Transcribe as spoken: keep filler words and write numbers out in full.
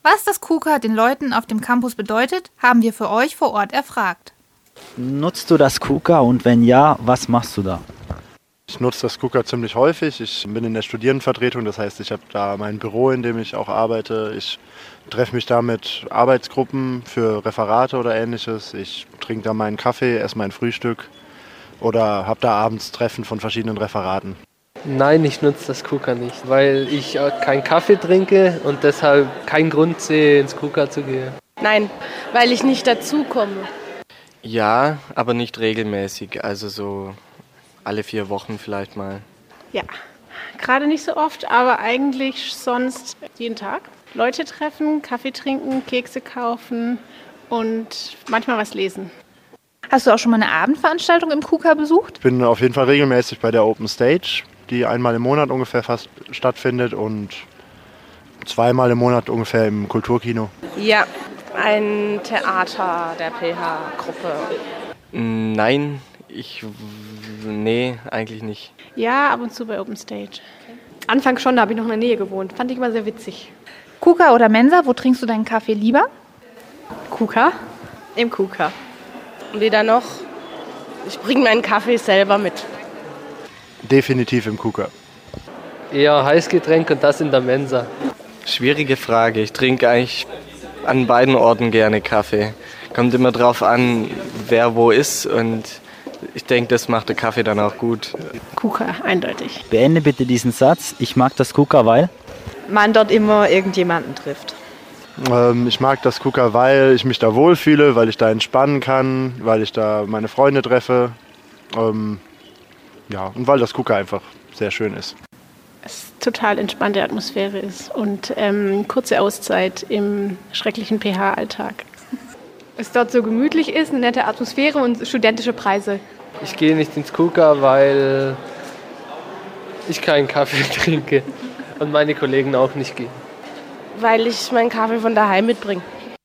Was das KUKA den Leuten auf dem Campus bedeutet, haben wir für euch vor Ort erfragt. Nutzt du das KUKA und wenn ja, was machst du da? Ich nutze das KUKA ziemlich häufig. Ich bin in der Studierendenvertretung, das heißt, ich habe da mein Büro, in dem ich auch arbeite. Ich treffe mich da mit Arbeitsgruppen für Referate oder Ähnliches. Ich trinke da meinen Kaffee, esse mein Frühstück oder habe da abends Treffen von verschiedenen Referaten. Nein, ich nutze das KUKA nicht, weil ich keinen Kaffee trinke und deshalb keinen Grund sehe, ins KUKA zu gehen. Nein, weil ich nicht dazu komme. Ja, aber nicht regelmäßig, also so alle vier Wochen vielleicht mal. Ja, gerade nicht so oft, aber eigentlich sonst jeden Tag. Leute treffen, Kaffee trinken, Kekse kaufen und manchmal was lesen. Hast du auch schon mal eine Abendveranstaltung im KUKA besucht? Ich bin auf jeden Fall regelmäßig bei der Open Stage, die einmal im Monat ungefähr fast stattfindet und zweimal im Monat ungefähr im Kulturkino. Ja, ein Theater der P H-Gruppe. Nein, ich, nee, eigentlich nicht. Ja, ab und zu bei Open Stage. Anfangs schon, da habe ich noch in der Nähe gewohnt. Fand ich immer sehr witzig. KUKA oder Mensa, wo trinkst du deinen Kaffee lieber? KUKA? Im KUKA. Und weder noch, ich bringe meinen Kaffee selber mit. Definitiv im KUKA. Eher Heißgetränk und das in der Mensa. Schwierige Frage. Ich trinke eigentlich an beiden Orten gerne Kaffee. Kommt immer drauf an, wer wo ist und ich denke, das macht der Kaffee dann auch gut. KUKA, eindeutig. Beende bitte diesen Satz. Ich mag das KUKA, weil... Man dort immer irgendjemanden trifft. Ähm, ich mag das KUKA, weil ich mich da wohlfühle, weil ich da entspannen kann, weil ich da meine Freunde treffe. Ähm, ja, und weil das KUKA einfach sehr schön ist. Es total entspannte Atmosphäre ist und ähm, kurze Auszeit im schrecklichen P H-Alltag. Es dort so gemütlich ist, eine nette Atmosphäre und studentische Preise. Ich gehe nicht ins KUKA, weil ich keinen Kaffee trinke und meine Kollegen auch nicht gehen. Weil ich meinen Kaffee von daheim mitbringe.